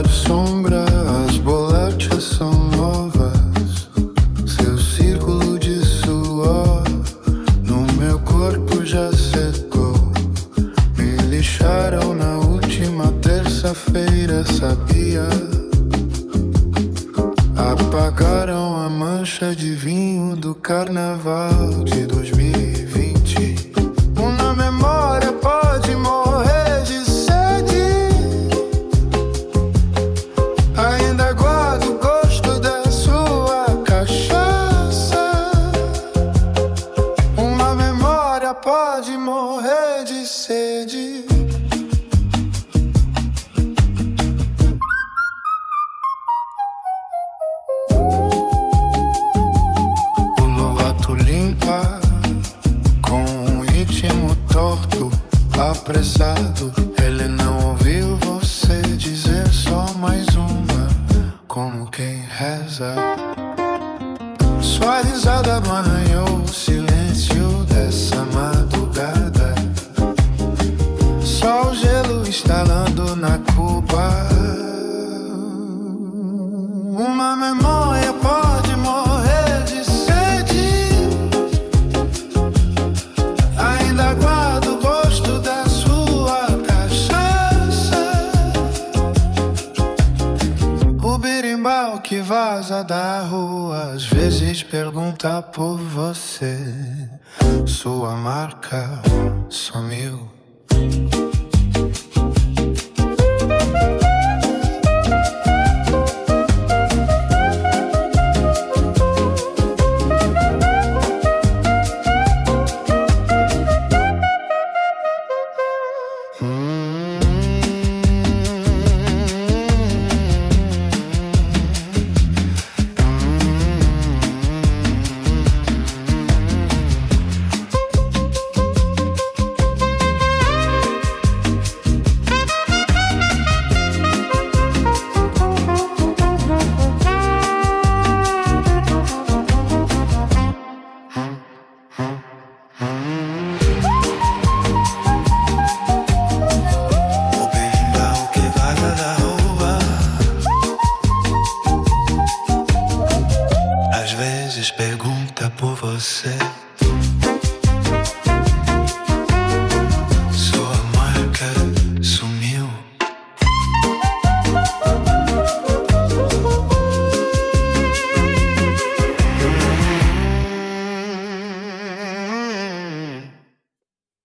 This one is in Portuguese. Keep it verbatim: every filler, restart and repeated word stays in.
sombra, as bolachas são novas. Seu círculo de suor no meu corpo já secou. Me lixaram na última terça-feira, sabia? Apagaram a mancha de vinho do carnaval de dois mil e vinte. Uma memória pode morrer de sede. Ainda guardo o gosto da sua cachaça. Uma memória pode morrer de sede. Com um ritmo torto, apressado, ele não ouviu você dizer só mais uma, como quem reza. Sua risada banhou o silêncio dessa madrugada. Só o gelo estalando na cuba. Uma memória pode morrer de sede. Ainda guardo o gosto da sua cachaça. O berimbau que vaza da rua às vezes pergunta por você. Sua marca sumiu. Pergunta por você.